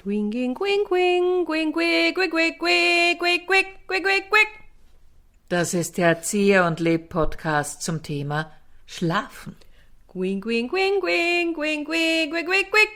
Gwing, gwing, gwing, gwing, gwing, gwing, gwing, gwing, gwing, gwing, gwing, gwing, gwing, gwing. Das ist der Erzieher- und Leb-Podcast zum Thema Schlafen. Gwing, gwing, gwing, gwing, gwing, gwing, gwing, gwing, gwing.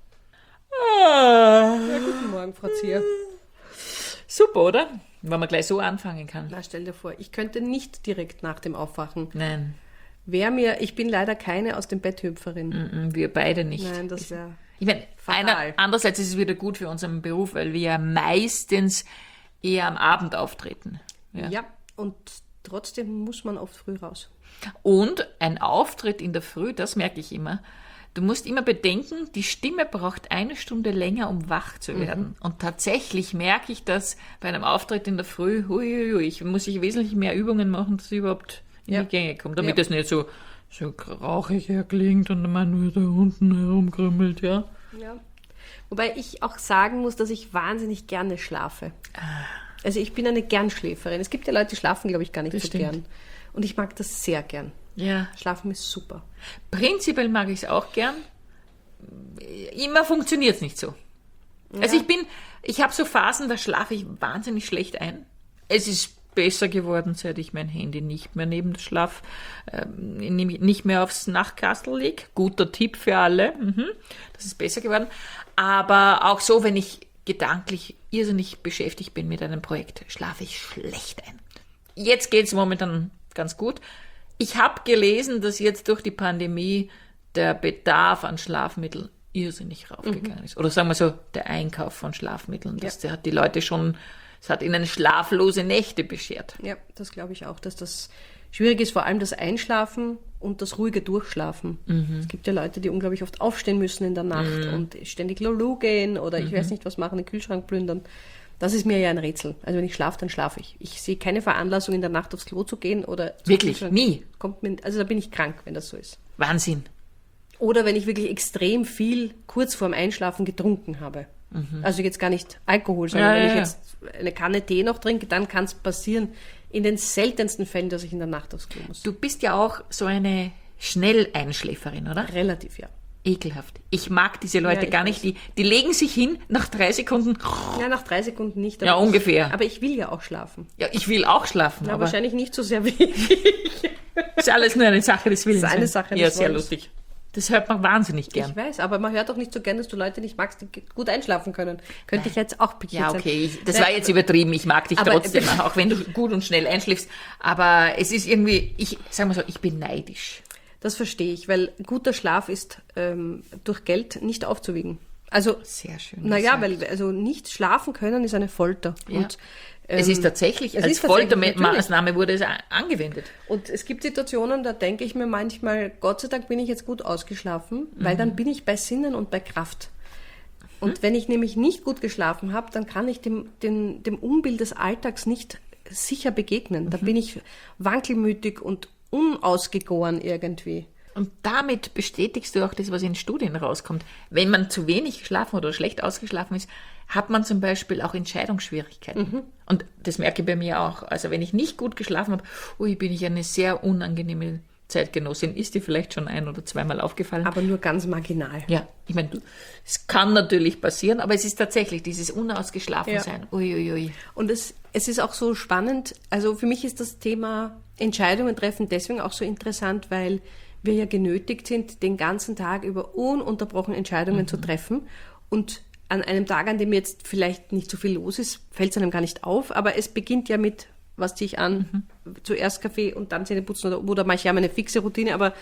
Ah. Ja, guten Morgen, Frau Zier. Super, oder? Wenn man gleich so anfangen kann. Na, stell dir vor, ich könnte nicht direkt nach dem Aufwachen. Nein, Ich bin leider keine aus dem Bett Hüpferin. wir beide nicht. Nein, das wäre... Ich meine, Fatal. andererseits ist es wieder gut für unseren Beruf, weil wir ja meistens eher am Abend auftreten. Ja, und trotzdem muss man oft früh raus. Und ein Auftritt in der Früh, das merke ich immer. Du musst immer bedenken, die Stimme braucht 1 Stunde länger, um wach zu werden. Und tatsächlich merke ich das bei einem Auftritt in der Früh, muss ich wesentlich mehr Übungen machen, dass ich überhaupt in die Gänge komme, damit es nicht so rauchig klingt und man nur da unten herumkrümmelt, ja. Ja. Wobei ich auch sagen muss, dass ich wahnsinnig gerne schlafe. Also ich bin eine Gernschläferin. Es gibt ja Leute, die schlafen, glaube ich, gar nicht Das so stimmt. gern. Und ich mag das sehr gern. Ja. Schlafen ist super. Prinzipiell mag ich es auch gern. Immer funktioniert es nicht so. Also ich habe so Phasen, da schlafe ich wahnsinnig schlecht ein. Es ist besser geworden, seit ich mein Handy nicht mehr neben das nicht mehr aufs Nachtkastel lege. Guter Tipp für alle. Das ist besser geworden. Aber auch so, wenn ich gedanklich irrsinnig beschäftigt bin mit einem Projekt, schlafe ich schlecht ein. Jetzt geht es momentan ganz gut. Ich habe gelesen, dass jetzt durch die Pandemie der Bedarf an Schlafmitteln irrsinnig raufgegangen ist. Oder sagen wir so, der Einkauf von Schlafmitteln. Der hat die Leute es hat ihnen schlaflose Nächte beschert. Ja, das glaube ich auch, dass das schwierig ist, vor allem das Einschlafen und das ruhige Durchschlafen. Es gibt ja Leute, die unglaublich oft aufstehen müssen in der Nacht und ständig Lulu gehen oder ich weiß nicht was machen, den Kühlschrank plündern. Das ist mir ja ein Rätsel. Also wenn ich schlafe, dann schlafe ich. Ich sehe keine Veranlassung, in der Nacht aufs Klo zu gehen oder... Wirklich? Nie? Also da bin ich krank, wenn das so ist. Wahnsinn. Oder wenn ich wirklich extrem viel kurz vorm Einschlafen getrunken habe. Also jetzt gar nicht Alkohol, sondern wenn ich jetzt eine Kanne Tee noch trinke, dann kann es passieren, in den seltensten Fällen, dass ich in der Nacht aufs Klo muss. Du bist ja auch so eine Schnelleinschläferin, oder? Relativ, ja. Ekelhaft. Ich mag diese Leute ich gar nicht. Die legen sich hin, nach 3 Sekunden... Ja, nach 3 Sekunden nicht. Ja, ungefähr. Aber ich will ja auch schlafen. Ja, ich will auch schlafen, Ja, aber wahrscheinlich nicht so sehr wie ich. ist alles nur eine Sache des Willens. Das ist eine Sache des Ja, sehr Wollens. lustig. Das hört man wahnsinnig gern. Ich weiß, aber man hört auch nicht so gern, dass du Leute nicht magst, die gut einschlafen können. Könnte ich jetzt auch pikiert Ja, sein. okay, das war jetzt übertrieben. Ich mag dich Aber- trotzdem, auch wenn du gut und schnell einschläfst. Aber es ist irgendwie, sag mal so, ich bin neidisch. Das verstehe ich, weil guter Schlaf ist durch Geld nicht aufzuwiegen. Also, Sehr schön. naja, gesagt. weil also nicht schlafen können ist eine Folter. Ja. Und, Es ist tatsächlich, es als ist tatsächlich, Foltermaßnahme wurde es angewendet. Und es gibt Situationen, da denke ich mir manchmal, Gott sei Dank bin ich jetzt gut ausgeschlafen, weil dann bin ich bei Sinnen und bei Kraft. Und wenn ich nämlich nicht gut geschlafen habe, dann kann ich dem Unbill des Alltags nicht sicher begegnen. Da bin ich wankelmütig und unausgegoren irgendwie. Und damit bestätigst du auch das, was in Studien rauskommt. Wenn man zu wenig geschlafen oder schlecht ausgeschlafen ist, hat man zum Beispiel auch Entscheidungsschwierigkeiten. Und das merke ich bei mir auch. Also wenn ich nicht gut geschlafen habe, bin ich eine sehr unangenehme Zeitgenossin. Ist dir vielleicht schon 1- oder 2-mal aufgefallen? Aber nur ganz marginal. Ja, ich meine, es kann natürlich passieren, aber es ist tatsächlich dieses Unausgeschlafensein. Uiuiui. Und es ist auch so spannend, also für mich ist das Thema Entscheidungen treffen deswegen auch so interessant, weil wir ja genötigt sind, den ganzen Tag über ununterbrochen Entscheidungen zu treffen. Und an einem Tag, an dem jetzt vielleicht nicht so viel los ist, fällt es einem gar nicht auf, aber es beginnt ja mit, was ziehe ich an, zuerst Kaffee und dann Zähne putzen oder manche haben eine fixe Routine, aber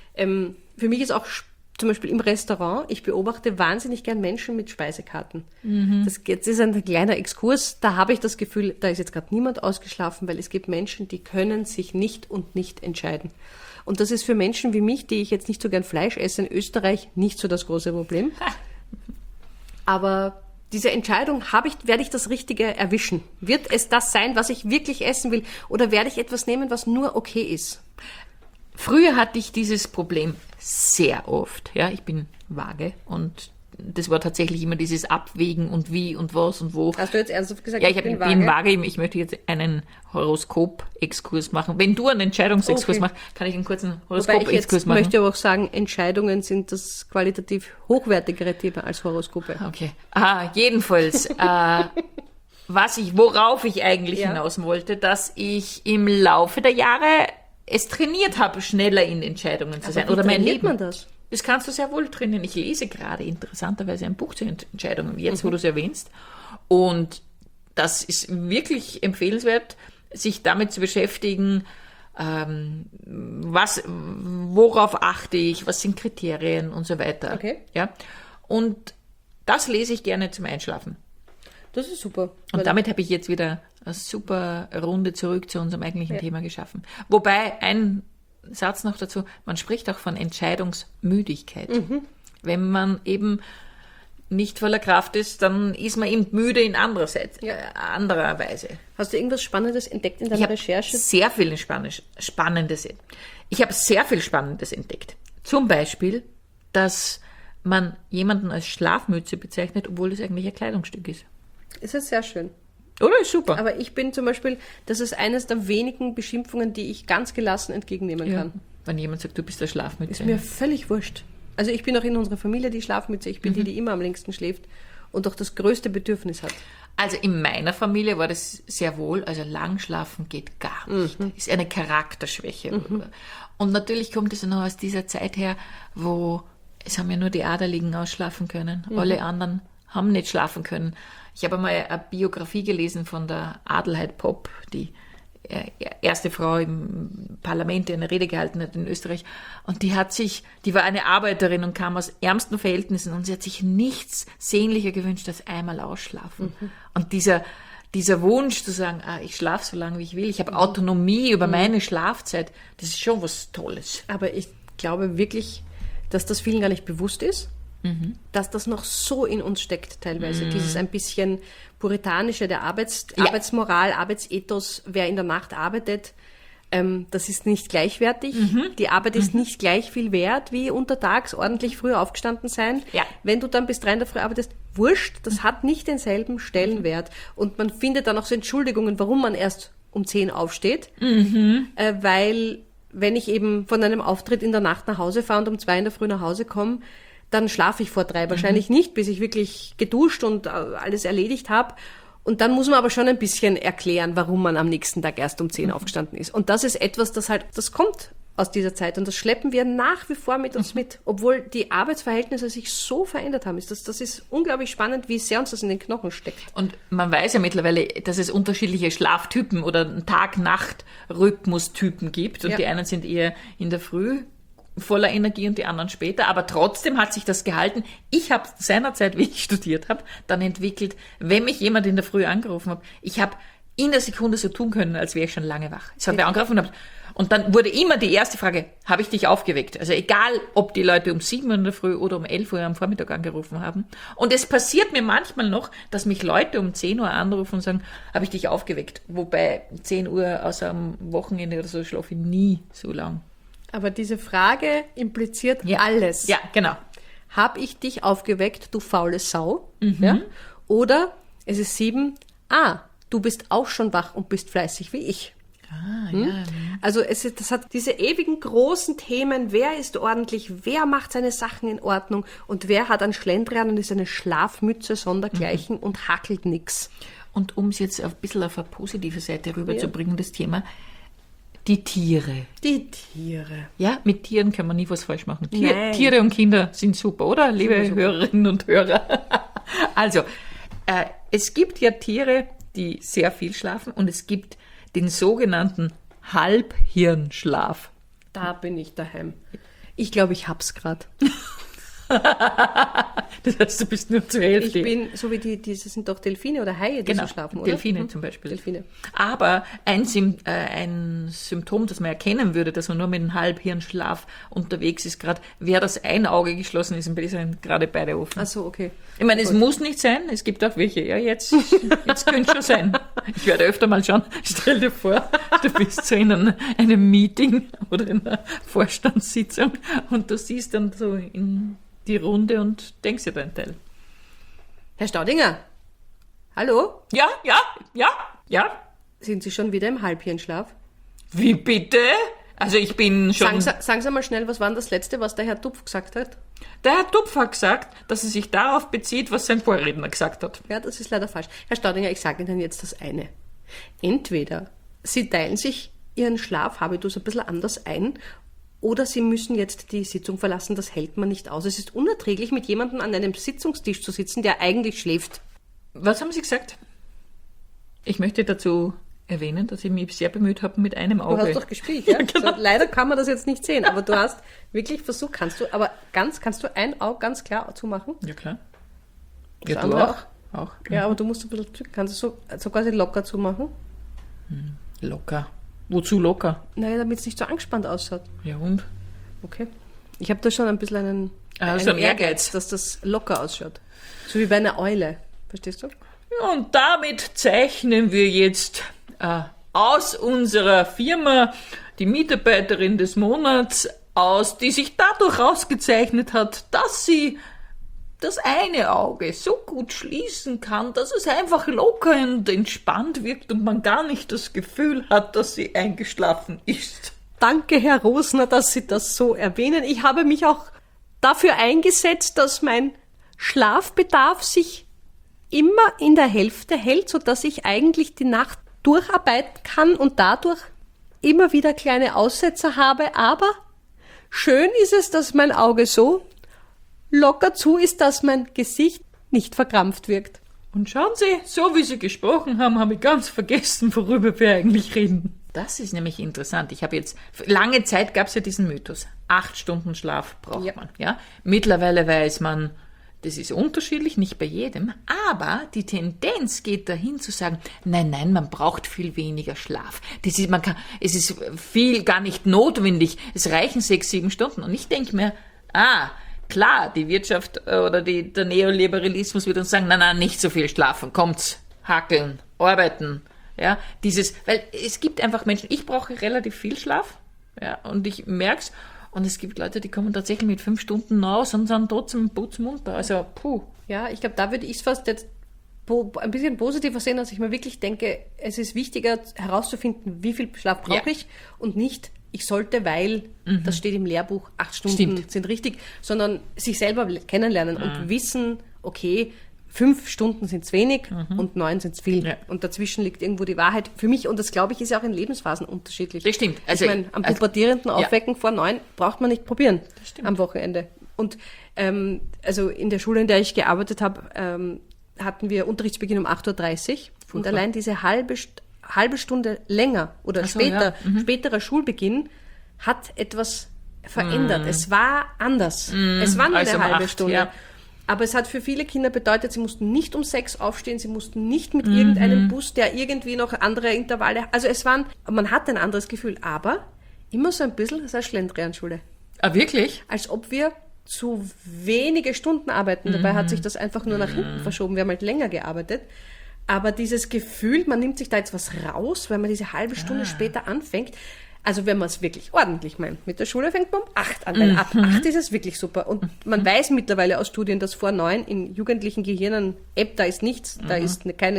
für mich ist auch zum Beispiel im Restaurant, ich beobachte wahnsinnig gern Menschen mit Speisekarten. Jetzt ist ein kleiner Exkurs, da habe ich das Gefühl, da ist jetzt gerade niemand ausgeschlafen, weil es gibt Menschen, die können sich nicht entscheiden. Und das ist für Menschen wie mich, die ich jetzt nicht so gern Fleisch esse, in Österreich nicht so das große Problem. Aber diese Entscheidung, werde ich das Richtige erwischen? Wird es das sein, was ich wirklich essen will? Oder werde ich etwas nehmen, was nur okay ist? Früher hatte ich dieses Problem sehr oft. Ja, ich bin vage und das war tatsächlich immer dieses Abwägen und wie und was und wo. Hast du jetzt ernsthaft gesagt, ja, ich bin vage. Ich möchte jetzt einen Horoskop-Exkurs machen. Wenn du einen Entscheidungsexkurs machst, kann ich einen kurzen Horoskop-Exkurs machen. Ich möchte aber auch sagen, Entscheidungen sind das qualitativ hochwertigere Thema als Horoskope. Okay. Jedenfalls, worauf ich eigentlich hinaus wollte, dass ich im Laufe der Jahre es trainiert habe, schneller in Entscheidungen zu sein. Oder mein Leben. Man das? Das kannst du sehr wohl trainieren. Ich lese gerade interessanterweise ein Buch zu Entscheidungen, jetzt wo du es erwähnst. Und das ist wirklich empfehlenswert, sich damit zu beschäftigen, worauf achte ich, was sind Kriterien und so weiter. Okay. Ja? Und das lese ich gerne zum Einschlafen. Das ist super. Und damit habe ich jetzt wieder eine super Runde zurück zu unserem eigentlichen Thema geschaffen. Wobei, ein Satz noch dazu, man spricht auch von Entscheidungsmüdigkeit. Wenn man eben nicht voller Kraft ist, dann ist man eben müde in anderer Weise. Hast du irgendwas Spannendes entdeckt in deiner Recherche? Sehr viel Spannendes. Ich habe sehr viel Spannendes entdeckt. Zum Beispiel, dass man jemanden als Schlafmütze bezeichnet, obwohl es eigentlich ein Kleidungsstück ist. Ist das sehr schön. Oder? Ist super. Aber ich bin zum Beispiel, das ist eines der wenigen Beschimpfungen, die ich ganz gelassen entgegennehmen kann. Wenn jemand sagt, du bist der Schlafmütze. Ist mir völlig wurscht. Also ich bin auch in unserer Familie die Schlafmütze. Ich bin die immer am längsten schläft und auch das größte Bedürfnis hat. Also in meiner Familie war das sehr wohl, also lang schlafen geht gar nicht. Ist eine Charakterschwäche. Und natürlich kommt es noch aus dieser Zeit her, wo es haben ja nur die Adeligen ausschlafen können. Alle anderen haben nicht schlafen können. Ich habe einmal eine Biografie gelesen von der Adelheid Popp, die erste Frau im Parlament, die eine Rede gehalten hat in Österreich. Und die war eine Arbeiterin und kam aus ärmsten Verhältnissen und sie hat sich nichts sehnlicher gewünscht als einmal ausschlafen. Und dieser Wunsch zu sagen, ich schlafe so lange wie ich will, ich habe Autonomie über meine Schlafzeit, das ist schon was Tolles. Aber ich glaube wirklich, dass das vielen gar nicht bewusst ist. Dass das noch so in uns steckt teilweise, dieses ein bisschen puritanische der Arbeitsmoral, Arbeitsethos, wer in der Nacht arbeitet, das ist nicht gleichwertig. Die Arbeit ist nicht gleich viel wert wie untertags ordentlich früh aufgestanden sein. Ja. Wenn du dann bis 3 in der Früh arbeitest, wurscht, das hat nicht denselben Stellenwert. Und man findet dann auch so Entschuldigungen, warum man erst um 10 aufsteht, weil wenn ich eben von einem Auftritt in der Nacht nach Hause fahre und um 2 in der Früh nach Hause komme, dann schlafe ich vor 3 wahrscheinlich nicht, bis ich wirklich geduscht und alles erledigt habe. Und dann muss man aber schon ein bisschen erklären, warum man am nächsten Tag erst um 10 aufgestanden ist. Und das ist etwas, das kommt aus dieser Zeit. Und das schleppen wir nach wie vor mit uns mit. Obwohl die Arbeitsverhältnisse sich so verändert haben. Das ist unglaublich spannend, wie sehr uns das in den Knochen steckt. Und man weiß ja mittlerweile, dass es unterschiedliche Schlaftypen oder Tag-Nacht-Rhythmustypen gibt. Und die einen sind eher in der Früh voller Energie und die anderen später, aber trotzdem hat sich das gehalten. Ich habe seinerzeit, wie ich studiert habe, dann entwickelt, wenn mich jemand in der Früh angerufen hat, ich habe in der Sekunde so tun können, als wäre ich schon lange wach. Es hat wer angerufen und dann wurde immer die erste Frage, habe ich dich aufgeweckt? Also egal, ob die Leute um 7 Uhr in der Früh oder um 11 Uhr am Vormittag angerufen haben. Und es passiert mir manchmal noch, dass mich Leute um 10 Uhr anrufen und sagen, habe ich dich aufgeweckt? Wobei 10 Uhr außer am Wochenende oder so schlafe ich nie so lang. Aber diese Frage impliziert alles. Ja, genau. Hab ich dich aufgeweckt, du faule Sau? Ja? Oder es ist 7, du bist auch schon wach und bist fleißig wie ich. Ja. Also das hat diese ewigen großen Themen, wer ist ordentlich, wer macht seine Sachen in Ordnung und wer hat einen Schlendrian und ist eine Schlafmütze sondergleichen und hackelt nix. Und um es jetzt ein bisschen auf eine positive Seite rüberzubringen, das Thema, die Tiere. Die Tiere. Ja, mit Tieren kann man nie was falsch machen. Tiere und Kinder sind super, oder? Liebe super. Hörerinnen und Hörer. Also, es gibt ja Tiere, die sehr viel schlafen und es gibt den sogenannten Halbhirnschlaf. Da bin ich daheim. Ich glaube, ich hab's gerade. Das heißt, du bist nur zur Hälfte. Ich bin, so wie diese sind doch Delfine oder Haie, die so schlafen, oder? Delfine zum Beispiel. Delfine. Aber ein Symptom, das man erkennen würde, dass man nur mit einem Halbhirnschlaf unterwegs ist, gerade wäre das ein Auge geschlossen ist und die sind gerade beide offen. Ach so, okay. Ich meine, es muss nicht sein, es gibt auch welche, jetzt könnte schon sein. Ich werde öfter mal schauen, stell dir vor, du bist so in einem Meeting oder in einer Vorstandssitzung und du siehst dann so in die Runde und denkst dir deinen Teil. Herr Staudinger, hallo? Ja. Sind Sie schon wieder im Halbhirnschlaf? Wie bitte? Also ich bin schon... Sagen Sie mal schnell, was war denn das Letzte, was der Herr Tupf gesagt hat? Der Herr Tupf hat gesagt, dass er sich darauf bezieht, was sein Vorredner gesagt hat. Ja, das ist leider falsch. Herr Staudinger, ich sage Ihnen jetzt das eine. Entweder Sie teilen sich Ihren Schlafhabitus ein bisschen anders ein, oder Sie müssen jetzt die Sitzung verlassen, das hält man nicht aus. Es ist unerträglich, mit jemandem an einem Sitzungstisch zu sitzen, der eigentlich schläft. Was haben Sie gesagt? Ich möchte dazu erwähnen, dass ich mich sehr bemüht habe mit einem Auge. Du hast doch gespielt, ja? Genau. So, leider kann man das jetzt nicht sehen, aber du hast wirklich versucht, kannst du ein Auge ganz klar zumachen? Ja, klar. Das Ja, du andere auch. Ja, aber du musst ein bisschen drücken. Kannst du so quasi locker zumachen? Locker. Wozu locker? Naja, damit es nicht so angespannt ausschaut. Ja, und? Okay. Ich habe da schon ein bisschen einen Ehrgeiz, dass das locker ausschaut. So wie bei einer Eule. Verstehst du? Ja, und damit zeichnen wir jetzt aus unserer Firma die Mitarbeiterin des Monats aus, die sich dadurch ausgezeichnet hat, dass sie das eine Auge so gut schließen kann, dass es einfach locker und entspannt wirkt und man gar nicht das Gefühl hat, dass sie eingeschlafen ist. Danke, Herr Rosner, dass Sie das so erwähnen. Ich habe mich auch dafür eingesetzt, dass mein Schlafbedarf sich immer in der Hälfte hält, sodass ich eigentlich die Nacht durcharbeiten kann und dadurch immer wieder kleine Aussetzer habe. Aber schön ist es, dass mein Auge so locker zu ist, dass mein Gesicht nicht verkrampft wirkt. Und schauen Sie, so wie Sie gesprochen haben, habe ich ganz vergessen, worüber wir eigentlich reden. Das ist nämlich interessant. Ich habe jetzt, lange Zeit gab es ja diesen Mythos. 8 Stunden Schlaf braucht man. Ja? Mittlerweile weiß man, das ist unterschiedlich, nicht bei jedem, aber die Tendenz geht dahin zu sagen, nein, man braucht viel weniger Schlaf. Es ist viel gar nicht notwendig, es reichen 6, 7 Stunden. Und ich denke mir, klar, die Wirtschaft oder der Neoliberalismus wird uns sagen, nein, nicht so viel schlafen, kommt's, hackeln, arbeiten. Ja, weil es gibt einfach Menschen, ich brauche relativ viel Schlaf, ja, und ich merk's. Und es gibt Leute, die kommen tatsächlich mit 5 Stunden raus und sind trotzdem putzmunter. Also, Ja, ich glaube, da würde ich es fast jetzt ein bisschen positiver sehen, als ich mir wirklich denke, es ist wichtiger herauszufinden, wie viel Schlaf brauche ich und nicht, ich sollte, weil, das steht im Lehrbuch, 8 Stunden sind richtig, sondern sich selber kennenlernen und wissen, okay, 5 Stunden sind es wenig und 9 sind es viel. Ja. Und dazwischen liegt irgendwo die Wahrheit. Für mich, und das glaube ich, ist ja auch in Lebensphasen unterschiedlich. Das stimmt. Also, ich meine, am pubertierenden Aufwecken vor 9 braucht man nicht probieren am Wochenende. Und also in der Schule, in der ich gearbeitet habe, hatten wir Unterrichtsbeginn um 8.30 Uhr. Und allein diese halbe Stunde länger oder späterer Schulbeginn hat etwas verändert. Es war anders. Es war nur eine halbe Stunde. Ja. Aber es hat für viele Kinder bedeutet, sie mussten nicht um 6 aufstehen, sie mussten nicht mit irgendeinem Bus, der irgendwie noch andere Intervalle, also man hat ein anderes Gefühl, aber immer so ein bisschen, das ist eine Schlendrianschule. Ah, wirklich? Als ob wir zu wenige Stunden arbeiten, dabei hat sich das einfach nur nach hinten verschoben, wir haben halt länger gearbeitet, aber dieses Gefühl, man nimmt sich da jetzt was raus, weil man diese halbe Stunde später anfängt. Also wenn man es wirklich ordentlich meint. Mit der Schule fängt man um 8 an, weil ab 8 ist es wirklich super. Und man weiß mittlerweile aus Studien, dass vor 9 in jugendlichen Gehirnen, da ist nichts, da ist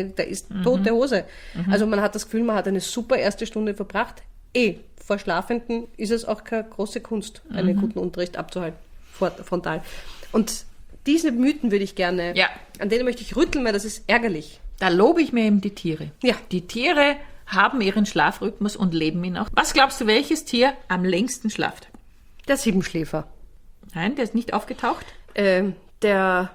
tote Hose. Also man hat das Gefühl, man hat eine super erste Stunde verbracht. Vor Schlafenden ist es auch keine große Kunst, einen guten Unterricht abzuhalten, frontal. Und diese Mythen würde ich gerne, an denen möchte ich rütteln, weil das ist ärgerlich. Da lobe ich mir eben die Tiere. Ja. Die Tiere haben ihren Schlafrhythmus und leben ihn auch. Was glaubst du, welches Tier am längsten schlaft? Der Siebenschläfer. Nein, der ist nicht aufgetaucht. Der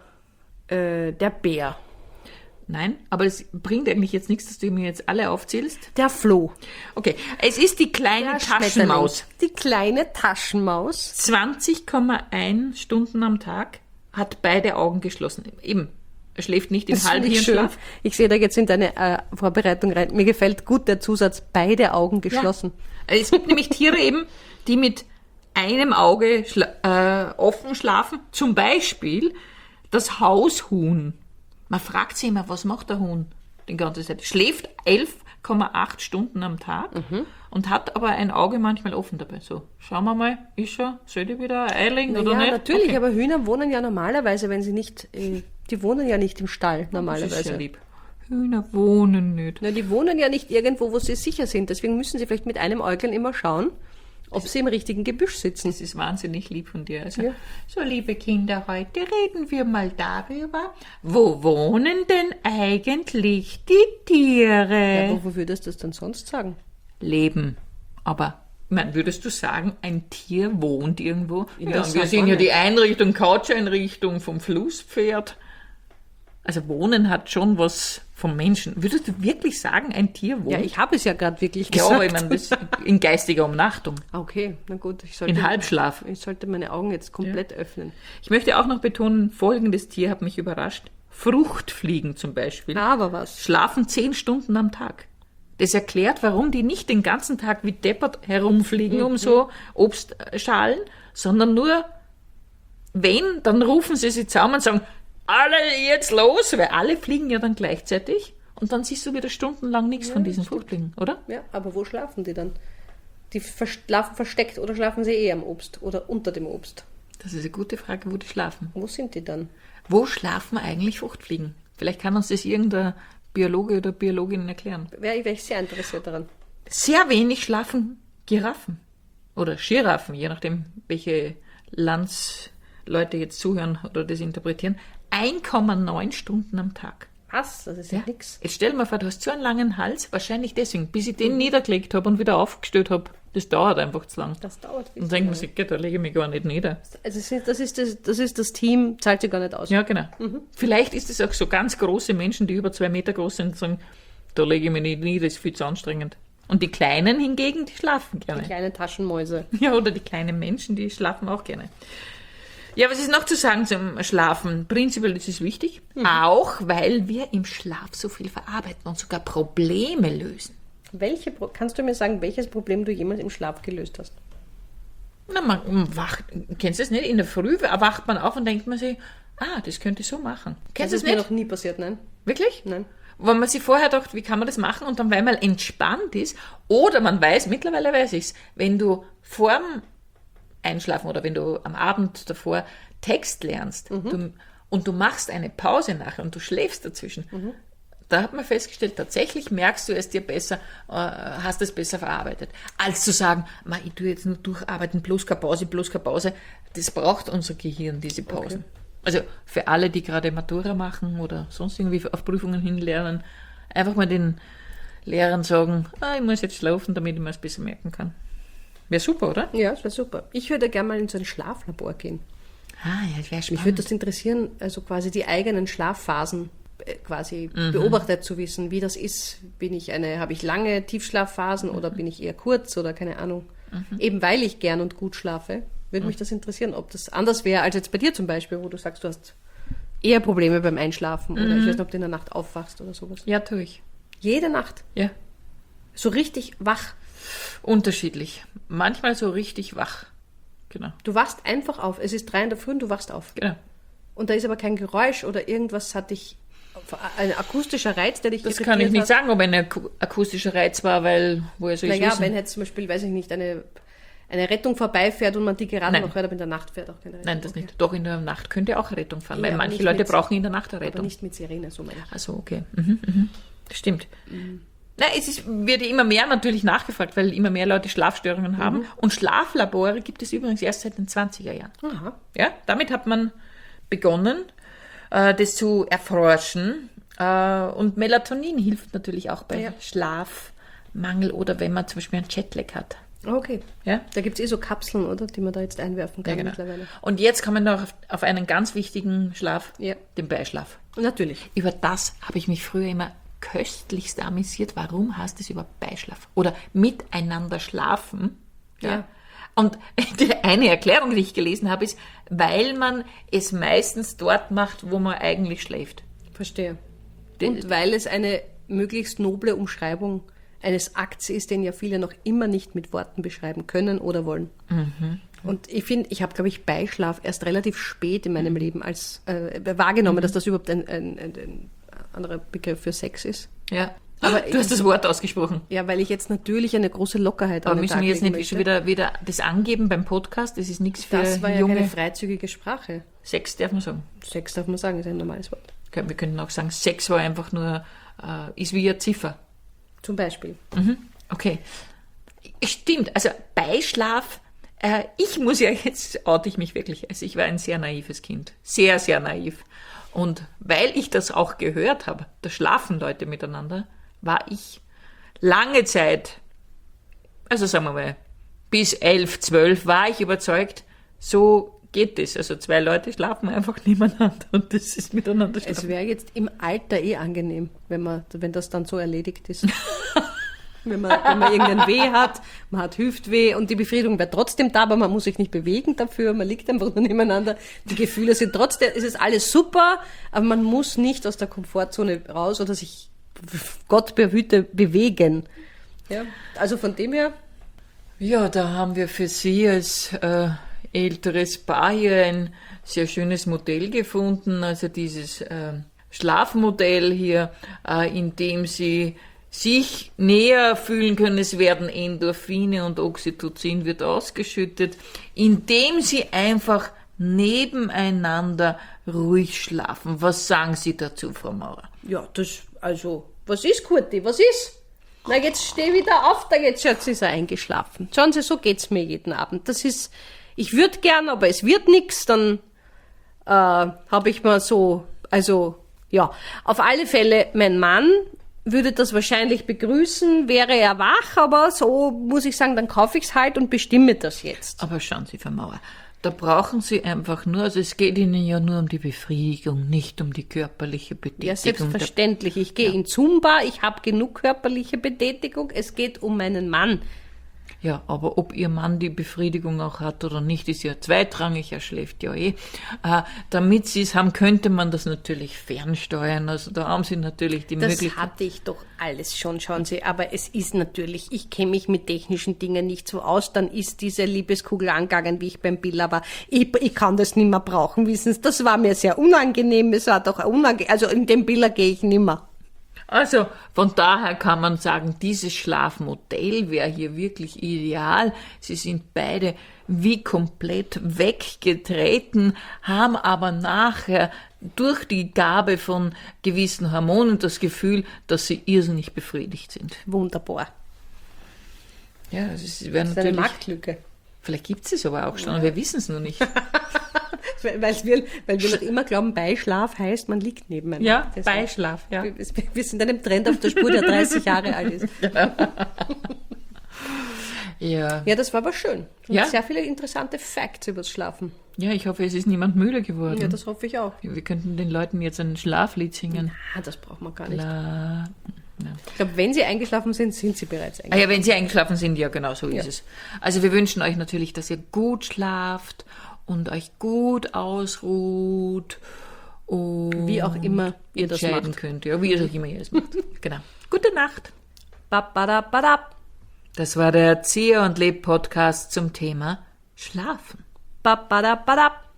Bär. Nein, aber es bringt eigentlich jetzt nichts, dass du mir jetzt alle aufzählst. Der Floh. Okay, es ist die kleine Taschenmaus. Die kleine Taschenmaus. 20,1 Stunden am Tag, hat beide Augen geschlossen. Eben. Er schläft nicht im Halbhirnschlaf. Ich sehe da jetzt in deine Vorbereitung rein. Mir gefällt gut der Zusatz, beide Augen geschlossen. Ja. Es gibt nämlich Tiere eben, die mit einem Auge offen schlafen. Zum Beispiel das Haushuhn. Man fragt sich immer, was macht der Huhn die ganze Zeit? Schläft 8,8 Stunden am Tag und hat aber ein Auge manchmal offen dabei. So, schauen wir mal, ist schon, soll ich wieder ein Ei legen oder nicht? Ja, natürlich, Okay. aber Hühner wohnen ja normalerweise, wenn sie nicht, die wohnen ja nicht im Stall Das normalerweise. ist sehr lieb. Hühner wohnen nicht. Na, die wohnen ja nicht irgendwo, wo sie sicher sind. Deswegen müssen sie vielleicht mit einem Äuglein immer schauen, ob sie im richtigen Gebüsch sitzen. Das ist wahnsinnig lieb von dir. Also, Ja. so, liebe Kinder, heute reden wir mal darüber, wo wohnen denn eigentlich die Tiere? Ja, wofür würdest du das denn sonst sagen? Leben. Aber, ich meine, würdest du sagen, ein Tier wohnt irgendwo? In Ja, der wir sehen Savanne. ja die Einrichtung, Couch-Einrichtung vom Flusspferd. Also Wohnen hat schon was vom Menschen. Würdest du wirklich sagen, ein Tier wohnt? Ja, ich habe es ja gerade wirklich Ja, gesagt. aber ich meine, das in geistiger Umnachtung, Okay, na gut. in Halbschlaf. Ich sollte meine Augen jetzt komplett öffnen. Ich möchte auch noch betonen, folgendes Tier hat mich überrascht. Fruchtfliegen zum Beispiel Aber was? schlafen 10 Stunden am Tag. Das erklärt, warum die nicht den ganzen Tag wie deppert herumfliegen um so Obstschalen, sondern nur, wenn, dann rufen sie sich zusammen und sagen, alle jetzt los, weil alle fliegen ja dann gleichzeitig und dann siehst du wieder stundenlang nichts von diesen Fruchtfliegen, oder? Ja, aber wo schlafen die dann? Die schlafen versteckt oder schlafen sie am Obst oder unter dem Obst? Das ist eine gute Frage, wo die schlafen. Wo sind die dann? Wo schlafen eigentlich Fruchtfliegen? Vielleicht kann uns das irgendein Biologe oder Biologin erklären. Wäre ich sehr interessiert daran. Sehr wenig schlafen Giraffen oder Giraffen, je nachdem, welche Landsleute jetzt zuhören oder das interpretieren. 1,9 Stunden am Tag. Was? Das ist ja, nix. Jetzt stell dir mal vor, du hast so einen langen Hals, wahrscheinlich deswegen, bis ich den niedergelegt habe und wieder aufgestellt habe. Das dauert einfach zu lang. Das dauert Und denkt man sich, da lege ich mich gar nicht nieder. Also das ist das Team, zahlt sich gar nicht aus. Ja, genau. Vielleicht ist es auch so ganz große Menschen, die über 2 Meter groß sind, sagen, da lege ich mich nicht nieder, das ist viel zu anstrengend. Und die Kleinen hingegen, die schlafen gerne. Die kleinen Taschenmäuse. Ja, oder die kleinen Menschen, die schlafen auch gerne. Ja, was ist noch zu sagen zum Schlafen? Prinzipiell ist es wichtig, auch weil wir im Schlaf so viel verarbeiten und sogar Probleme lösen. Kannst du mir sagen, welches Problem du jemals im Schlaf gelöst hast? Na, man wacht, kennst du das nicht? In der Früh erwacht man auf und denkt man sich, das könnte ich so machen. Kennst du Das das ist mir nicht? noch nie passiert, nein? Wirklich? Nein. Wenn man sich vorher dachte, wie kann man das machen und dann, weil man entspannt ist, oder man weiß, mittlerweile weiß ich's, wenn du vorm Einschlafen oder wenn du am Abend davor Text lernst und du machst eine Pause nachher und du schläfst dazwischen, da hat man festgestellt, tatsächlich merkst du es dir besser, hast es besser verarbeitet, als zu sagen, ich tue jetzt nur durcharbeiten, bloß keine Pause. Das braucht unser Gehirn, diese Pausen. Okay. Also für alle, die gerade Matura machen oder sonst irgendwie auf Prüfungen hinlernen, einfach mal den Lehrern sagen, ich muss jetzt schlafen, damit ich mir es besser merken kann. Wäre super, oder? Ja, das wäre super. Ich würde gerne mal in so ein Schlaflabor gehen. Ja, das wäre Mich spannend. würde das interessieren, also quasi die eigenen Schlafphasen quasi beobachtet zu wissen, wie das ist. Habe ich lange Tiefschlafphasen oder bin ich eher kurz oder keine Ahnung. Eben weil ich gern und gut schlafe, würde mich das interessieren, ob das anders wäre als jetzt bei dir zum Beispiel, wo du sagst, du hast eher Probleme beim Einschlafen oder ich weiß nicht, ob du in der Nacht aufwachst oder sowas. Ja, tue ich. Jede Nacht. Ja. So richtig wach. Unterschiedlich. Manchmal so richtig wach. Genau. Du wachst einfach auf. Es ist 3 in der Früh und du wachst auf. Genau. Und da ist aber kein Geräusch oder irgendwas ein akustischer Reiz, der dich Das kann ich nicht hat. sagen, ob ein akustischer Reiz war, weil woher soll ich Naja, wissen? wenn jetzt zum Beispiel, weiß ich nicht, eine Rettung vorbeifährt und man die gerade Nein. noch hört, aber in der Nacht fährt auch keine Rettung. Nein, das nicht. Doch, in der Nacht könnte auch Rettung fahren, Ja, weil aber manche nicht Leute mit- brauchen in der Nacht eine Aber Rettung. nicht mit Sirene, so meine ich. Also okay. Das stimmt. Na, wird ja immer mehr natürlich nachgefragt, weil immer mehr Leute Schlafstörungen haben. Und Schlaflabore gibt es übrigens erst seit den 20er Jahren. Aha. Ja, damit hat man begonnen, das zu erforschen. Und Melatonin hilft natürlich auch bei Ja. Schlafmangel oder wenn man zum Beispiel einen Jetlag hat. Okay. Ja? Da gibt es so Kapseln, oder? Die man da jetzt einwerfen kann Ja, genau. mittlerweile. Und jetzt kommen wir noch auf einen ganz wichtigen Schlaf, Ja. den Beischlaf. Natürlich. Über das habe ich mich früher immer köstlichst amüsiert. Warum heißt es über Beischlaf? Oder miteinander schlafen. Ja. Und die eine Erklärung, die ich gelesen habe, ist, weil man es meistens dort macht, wo man eigentlich schläft. Verstehe. Und weil es eine möglichst noble Umschreibung eines Akts ist, den ja viele noch immer nicht mit Worten beschreiben können oder wollen. Und ich finde, ich habe, glaube ich, Beischlaf erst relativ spät in meinem Leben als wahrgenommen, dass das überhaupt ein anderer Begriff für Sex ist. Ja. Aber Du hast das Wort ausgesprochen. Ja, weil ich jetzt natürlich eine große Lockerheit Aber an den müssen Tag wir jetzt legen nicht schon möchte. wieder das angeben beim Podcast? Das ist nichts für Das war ja junge... keine freizügige Sprache. Sex darf man sagen. Sex darf man sagen, ist ein normales Wort. Wir könnten auch sagen, Sex war einfach nur, ist wie eine Ziffer. Zum Beispiel. Okay. Stimmt, also Beischlaf, ich muss ja, jetzt oute ich mich wirklich, also ich war ein sehr naives Kind. Sehr, sehr naiv. Und weil ich das auch gehört habe, da schlafen Leute miteinander, war ich lange Zeit, also sagen wir mal, bis 11, 12 war ich überzeugt, so geht es. Also 2 Leute schlafen einfach nebeneinander und das ist miteinander schlafen. Es wäre jetzt im Alter angenehm, wenn das dann so erledigt ist. wenn man irgendein Weh hat, man hat Hüftweh und die Befriedigung wäre trotzdem da, aber man muss sich nicht bewegen dafür, man liegt einfach nur nebeneinander. Die Gefühle sind trotzdem, es ist alles super, aber man muss nicht aus der Komfortzone raus oder sich, Gott behüte, bewegen. Ja, also von dem her. Ja, da haben wir für Sie als älteres Paar hier ein sehr schönes Modell gefunden, also dieses Schlafmodell hier, in dem Sie sich näher fühlen können. Es werden Endorphine und Oxytocin wird ausgeschüttet, indem Sie einfach nebeneinander ruhig schlafen. Was sagen Sie dazu, Frau Maurer? Ja, was ist, Kurti, was ist? Na, jetzt steh wieder auf, jetzt ist er eingeschlafen. Schauen Sie, so geht's mir jeden Abend. Ich würde gern, aber es wird nix, dann habe ich mal so, also, ja, auf alle Fälle, mein Mann würde das wahrscheinlich begrüßen, wäre er wach, aber so muss ich sagen, dann kaufe ich's halt und bestimme das jetzt. Aber schauen Sie, Frau Maurer, da brauchen Sie einfach nur, also es geht Ihnen ja nur um die Befriedigung, nicht um die körperliche Betätigung. Ja, selbstverständlich. Ich gehe in Zumba, ich habe genug körperliche Betätigung, es geht um meinen Mann. Ja, aber ob Ihr Mann die Befriedigung auch hat oder nicht, ist ja zweitrangig, er schläft ja eh. Damit Sie es haben, könnte man das natürlich fernsteuern. Also da haben Sie natürlich die Möglichkeit. Das hatte ich doch alles schon, schauen Sie. Aber es ist natürlich, ich kenne mich mit technischen Dingen nicht so aus, dann ist diese Liebeskugel angegangen, wie ich beim Billa war. Ich kann das nicht mehr brauchen, wissen Sie. Das war mir sehr unangenehm, es war doch unangenehm. Also in den Billa gehe ich nicht mehr. Also von daher kann man sagen, dieses Schlafmodell wäre hier wirklich ideal. Sie sind beide wie komplett weggetreten, haben aber nachher durch die Gabe von gewissen Hormonen das Gefühl, dass sie irrsinnig befriedigt sind. Wunderbar. Ja, das wäre Das ist eine natürlich... Marktlücke. Vielleicht gibt es es aber auch schon, und wir wissen es noch nicht. Weil wir noch immer glauben, Beischlaf heißt, man liegt nebeneinander. Ja, Das Beischlaf, ja. Wir sind einem Trend auf der Spur, der 30 Jahre alt ist. Ja. Ja, das war aber schön. Und Ja? sehr viele interessante Facts übers Schlafen. Ja, ich hoffe, es ist niemand müde geworden. Ja, das hoffe ich auch. Wir könnten den Leuten jetzt ein Schlaflied singen. Das braucht man gar nicht. La. Ja. Ich glaube, wenn sie eingeschlafen sind, sind sie bereits eingeschlafen. Ja, wenn Sie eingeschlafen sind, ja, genau so ist es. Also wir wünschen euch natürlich, dass ihr gut schlaft und euch gut ausruht und Wie auch immer ihr das entscheiden macht. könnt. Ja, wie auch immer ihr es macht. Genau. Gute Nacht. Babadabadab. Das war der Erzieher und Leb Podcast zum Thema Schlafen. Babadabadab.